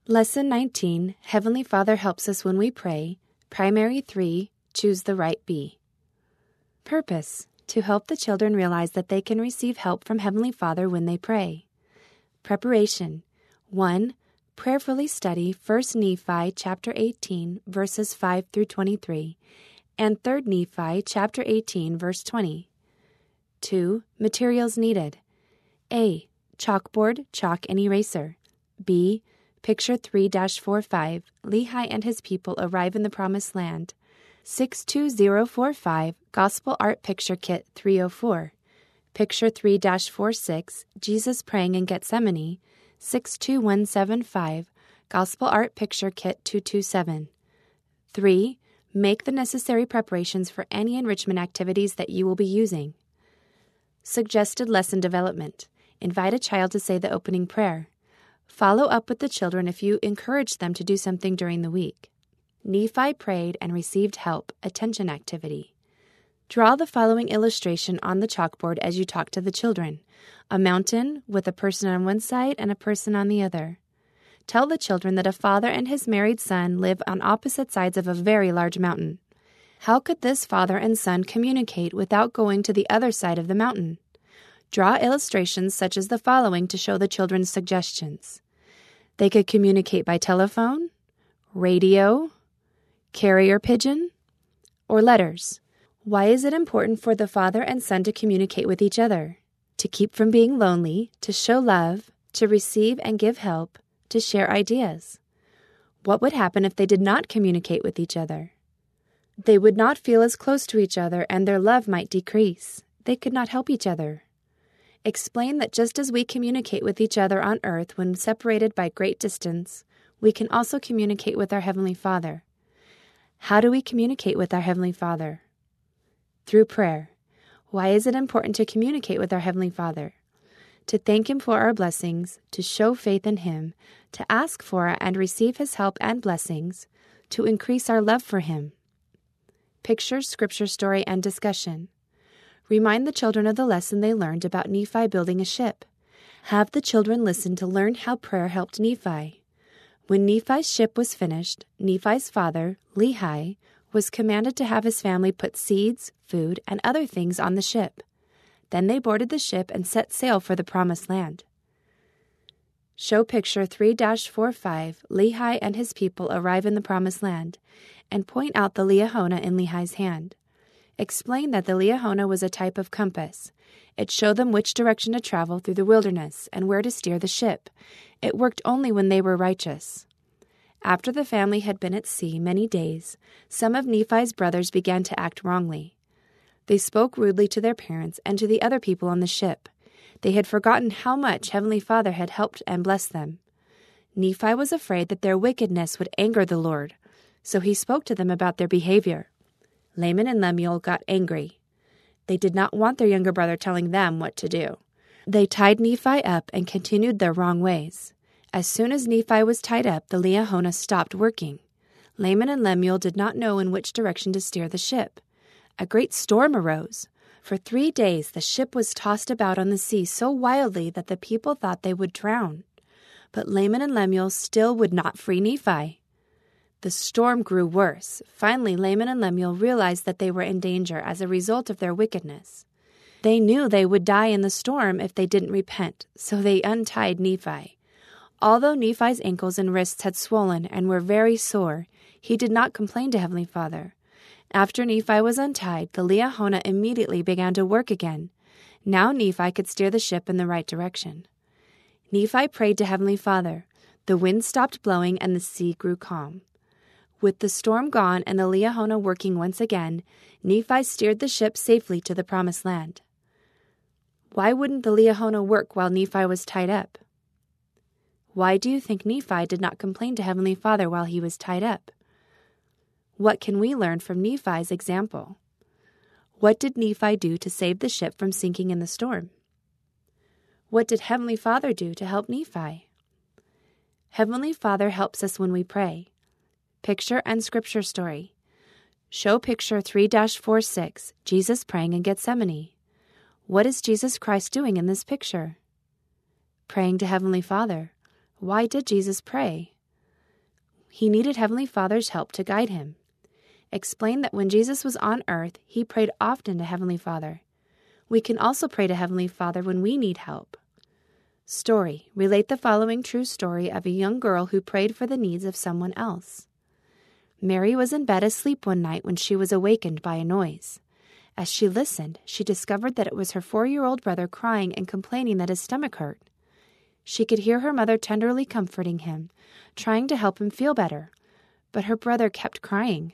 Lesson 19, Heavenly Father helps us when we pray. Primary 3, choose the right B. Purpose, to help the children realize that they can receive help from Heavenly Father when they pray. Preparation, 1. Prayerfully study 1 Nephi chapter 18, verses 5 through 23, and 3 Nephi chapter 18, verse 20. 2. Materials needed. A. Chalkboard, chalk, and eraser. B. Picture 3-45, Lehi and his people arrive in the Promised Land. 62045, Gospel Art Picture Kit 304. Picture 3-46, Jesus praying in Gethsemane. 62175, Gospel Art Picture Kit 227. 3. Make the necessary preparations for any enrichment activities that you will be using. Suggested lesson development. Invite a child to say the opening prayer. Follow up with the children if you encourage them to do something during the week. Nephi prayed and received help, attention activity. Draw the following illustration on the chalkboard as you talk to the children. A mountain with a person on one side and a person on the other. Tell the children that a father and his married son live on opposite sides of a very large mountain. How could this father and son communicate without going to the other side of the mountain? Draw illustrations such as the following to show the children's suggestions. They could communicate by telephone, radio, carrier pigeon, or letters. Why is it important for the father and son to communicate with each other? To keep from being lonely, to show love, to receive and give help, to share ideas. What would happen if they did not communicate with each other? They would not feel as close to each other and their love might decrease. They could not help each other. Explain that just as we communicate with each other on earth when separated by great distance, we can also communicate with our Heavenly Father. How do we communicate with our Heavenly Father? Through prayer. Why is it important to communicate with our Heavenly Father? To thank Him for our blessings, to show faith in Him, to ask for and receive His help and blessings, to increase our love for Him. Picture, scripture story, and discussion. Remind the children of the lesson they learned about Nephi building a ship. Have the children listen to learn how prayer helped Nephi. When Nephi's ship was finished, Nephi's father, Lehi, was commanded to have his family put seeds, food, and other things on the ship. Then they boarded the ship and set sail for the Promised Land. Show picture 3-45, Lehi and his people arrive in the Promised Land, and point out the Liahona in Lehi's hand. Explain that the Liahona was a type of compass. It showed them which direction to travel through the wilderness and where to steer the ship. It worked only when they were righteous. After the family had been at sea many days, some of Nephi's brothers began to act wrongly. They spoke rudely to their parents and to the other people on the ship. They had forgotten how much Heavenly Father had helped and blessed them. Nephi was afraid that their wickedness would anger the Lord, so he spoke to them about their behavior. Laman and Lemuel got angry. They did not want their younger brother telling them what to do. They tied Nephi up and continued their wrong ways. As soon as Nephi was tied up, the Liahona stopped working. Laman and Lemuel did not know in which direction to steer the ship. A great storm arose. For 3 days the ship was tossed about on the sea so wildly that the people thought they would drown. But Laman and Lemuel still would not free Nephi. The storm grew worse. Finally, Laman and Lemuel realized that they were in danger as a result of their wickedness. They knew they would die in the storm if they didn't repent, so they untied Nephi. Although Nephi's ankles and wrists had swollen and were very sore, he did not complain to Heavenly Father. After Nephi was untied, the Liahona immediately began to work again. Now Nephi could steer the ship in the right direction. Nephi prayed to Heavenly Father. The wind stopped blowing and the sea grew calm. With the storm gone and the Liahona working once again, Nephi steered the ship safely to the Promised Land. Why wouldn't the Liahona work while Nephi was tied up? Why do you think Nephi did not complain to Heavenly Father while he was tied up? What can we learn from Nephi's example? What did Nephi do to save the ship from sinking in the storm? What did Heavenly Father do to help Nephi? Heavenly Father helps us when we pray. Picture and scripture story. Show picture 3-46, Jesus praying in Gethsemane. What is Jesus Christ doing in this picture? Praying to Heavenly Father. Why did Jesus pray? He needed Heavenly Father's help to guide him. Explain that when Jesus was on earth, he prayed often to Heavenly Father. We can also pray to Heavenly Father when we need help. Story. Relate the following true story of a young girl who prayed for the needs of someone else. Mary was in bed asleep one night when she was awakened by a noise. As she listened, she discovered that it was her 4-year-old brother crying and complaining that his stomach hurt. She could hear her mother tenderly comforting him, trying to help him feel better, but her brother kept crying.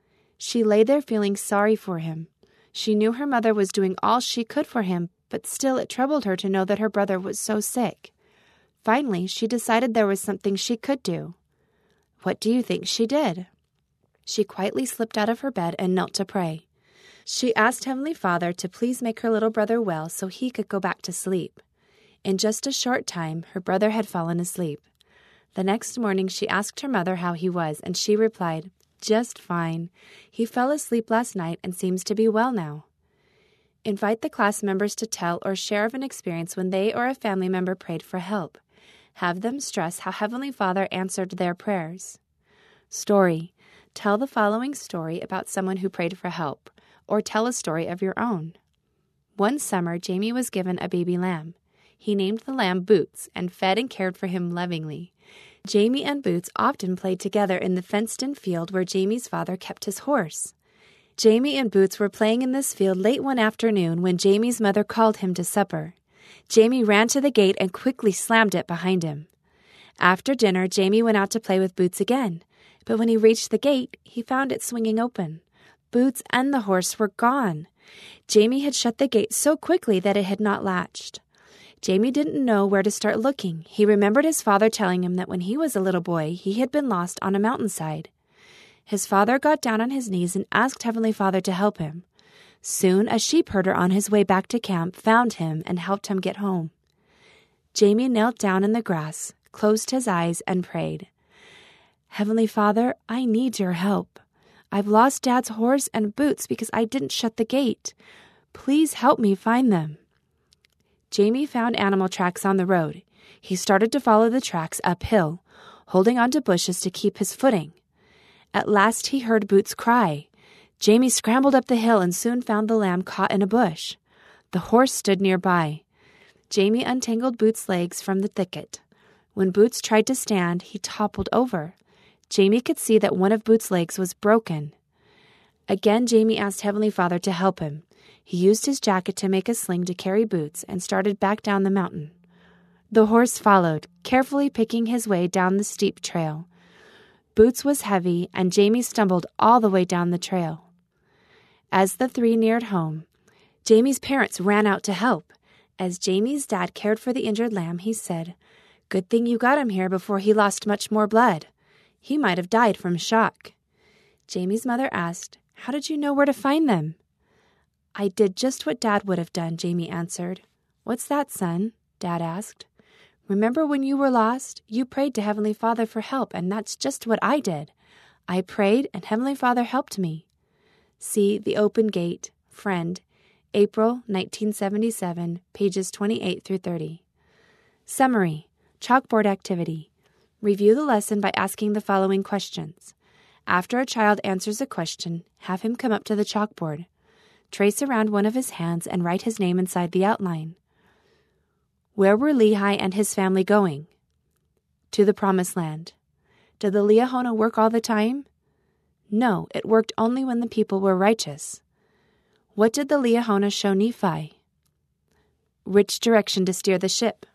She lay there feeling sorry for him. She knew her mother was doing all she could for him, but still it troubled her to know that her brother was so sick. Finally, she decided there was something she could do. What do you think she did? She quietly slipped out of her bed and knelt to pray. She asked Heavenly Father to please make her little brother well so he could go back to sleep. In just a short time, her brother had fallen asleep. The next morning, she asked her mother how he was, and she replied, "Just fine. He fell asleep last night and seems to be well now." Invite the class members to tell or share of an experience when they or a family member prayed for help. Have them stress how Heavenly Father answered their prayers. Story. Tell the following story about someone who prayed for help, or tell a story of your own. One summer, Jamie was given a baby lamb. He named the lamb Boots and fed and cared for him lovingly. Jamie and Boots often played together in the fenced-in field where Jamie's father kept his horse. Jamie and Boots were playing in this field late one afternoon when Jamie's mother called him to supper. Jamie ran to the gate and quickly slammed it behind him. After dinner, Jamie went out to play with Boots again, but when he reached the gate, he found it swinging open. Boots and the horse were gone. Jamie had shut the gate so quickly that it had not latched. Jamie didn't know where to start looking. He remembered his father telling him that when he was a little boy, he had been lost on a mountainside. His father got down on his knees and asked Heavenly Father to help him. Soon, a sheep herder on his way back to camp found him and helped him get home. Jamie knelt down in the grass, closed his eyes, and prayed. "Heavenly Father, I need your help. I've lost Dad's horse and Boots because I didn't shut the gate. Please help me find them." Jamie found animal tracks on the road. He started to follow the tracks uphill, holding onto bushes to keep his footing. At last he heard Boots cry. Jamie scrambled up the hill and soon found the lamb caught in a bush. The horse stood nearby. Jamie untangled Boots' legs from the thicket. When Boots tried to stand, he toppled over. Jamie could see that one of Boots' legs was broken. Again, Jamie asked Heavenly Father to help him. He used his jacket to make a sling to carry Boots and started back down the mountain. The horse followed, carefully picking his way down the steep trail. Boots was heavy, and Jamie stumbled all the way down the trail. As the three neared home, Jamie's parents ran out to help. As Jamie's dad cared for the injured lamb, he said, "Good thing you got him here before he lost much more blood. He might have died from shock." Jamie's mother asked, "How did you know where to find them?" "I did just what Dad would have done," Jamie answered. "What's that, son?" Dad asked. "Remember when you were lost? You prayed to Heavenly Father for help, and that's just what I did. I prayed, and Heavenly Father helped me." See The Open Gate, Friend, April 1977, pages 28 through 30. Summary. Chalkboard activity. Review the lesson by asking the following questions. After a child answers a question, have him come up to the chalkboard. Trace around one of his hands and write his name inside the outline. Where were Lehi and his family going? To the Promised Land. Did the Liahona work all the time? No, it worked only when the people were righteous. What did the Liahona show Nephi? Which direction to steer the ship?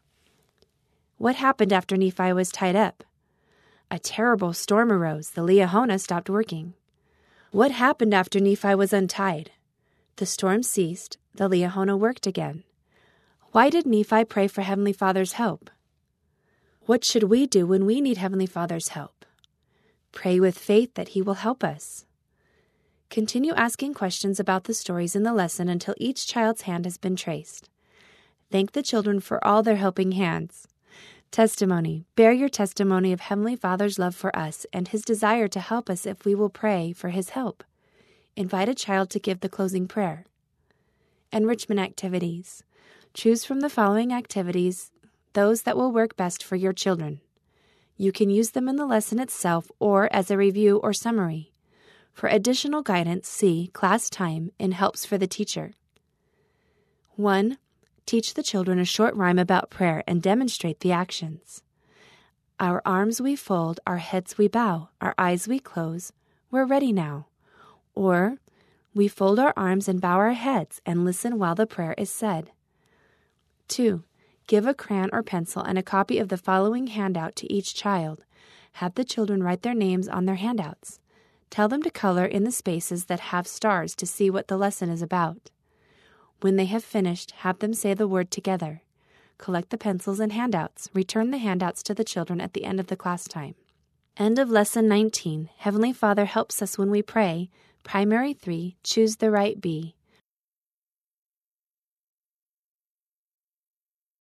What happened after Nephi was tied up? A terrible storm arose. The Liahona stopped working. What happened after Nephi was untied? The storm ceased. The Liahona worked again. Why did Nephi pray for Heavenly Father's help? What should we do when we need Heavenly Father's help? Pray with faith that He will help us. Continue asking questions about the stories in the lesson until each child's hand has been traced. Thank the children for all their helping hands. Testimony. Bear your testimony of Heavenly Father's love for us and His desire to help us if we will pray for His help. Invite a child to give the closing prayer. Enrichment activities. Choose from the following activities those that will work best for your children. You can use them in the lesson itself or as a review or summary. For additional guidance, see Class Time in Helps for the Teacher. 1. Teach the children a short rhyme about prayer and demonstrate the actions. Our arms we fold, our heads we bow, our eyes we close, we're ready now. Or, we fold our arms and bow our heads and listen while the prayer is said. 2. Give a crayon or pencil and a copy of the following handout to each child. Have the children write their names on their handouts. Tell them to color in the spaces that have stars to see what the lesson is about. When they have finished, have them say the word together. Collect the pencils and handouts. Return the handouts to the children at the end of the class time. End of Lesson 19. Heavenly Father helps us when we pray. Primary 3, choose the right B.